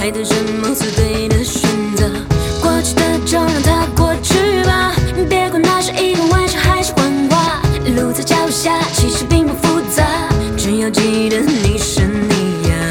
还等什么做对的选择？过去的就让它过去吧，别管那是一个玩笑还是谎话。路在脚下，其实并不复杂，只要记得你是你呀。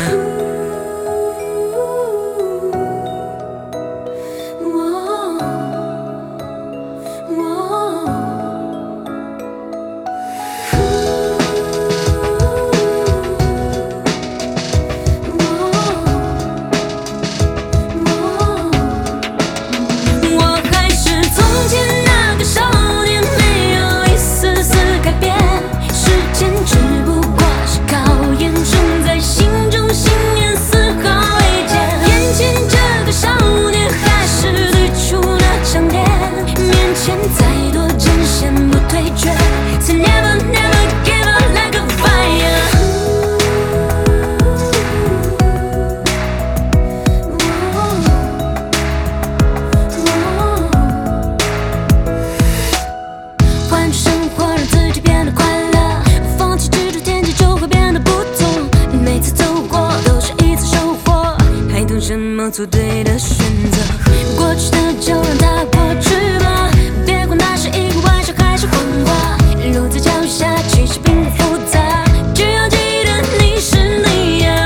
什么做对的选择？过去的就让它过去吧，别管那是一个玩笑还是谎话。路在脚下，其实并不复杂，只要记得你是你呀。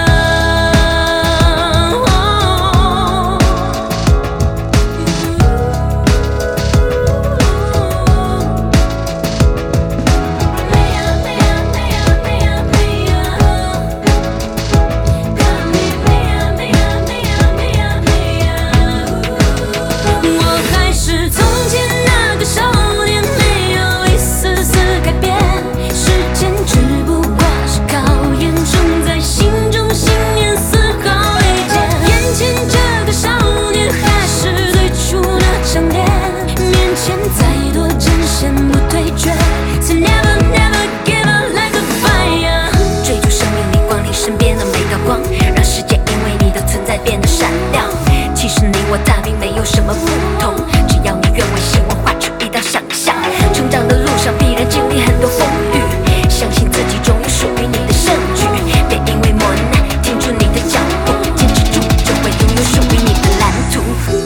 我大并没有什么不同，只要你愿为希望画出一道想象。成长的路上必然经历很多风雨，相信自己终有属于你的胜局。别因为磨难停住你的脚步，坚持住就会拥有属于你的蓝图。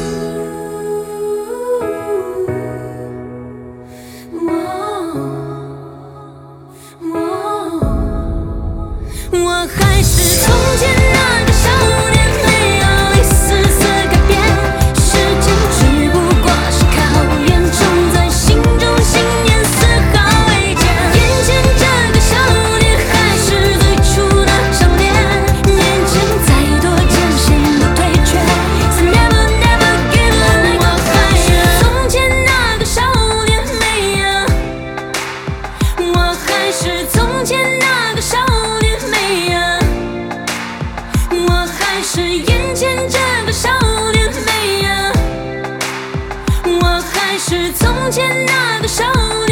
我还是从前那个少年，没有一丝丝改变。时间只不过是考验，种在心中信念丝毫未减。眼前这个少年还是最初的少年，面前再多艰险不退却。So never never give up。我还是从前那个少年，没有。我还是从前那个少年。我还是眼前这个少年，没呀。我还是从前那个少年。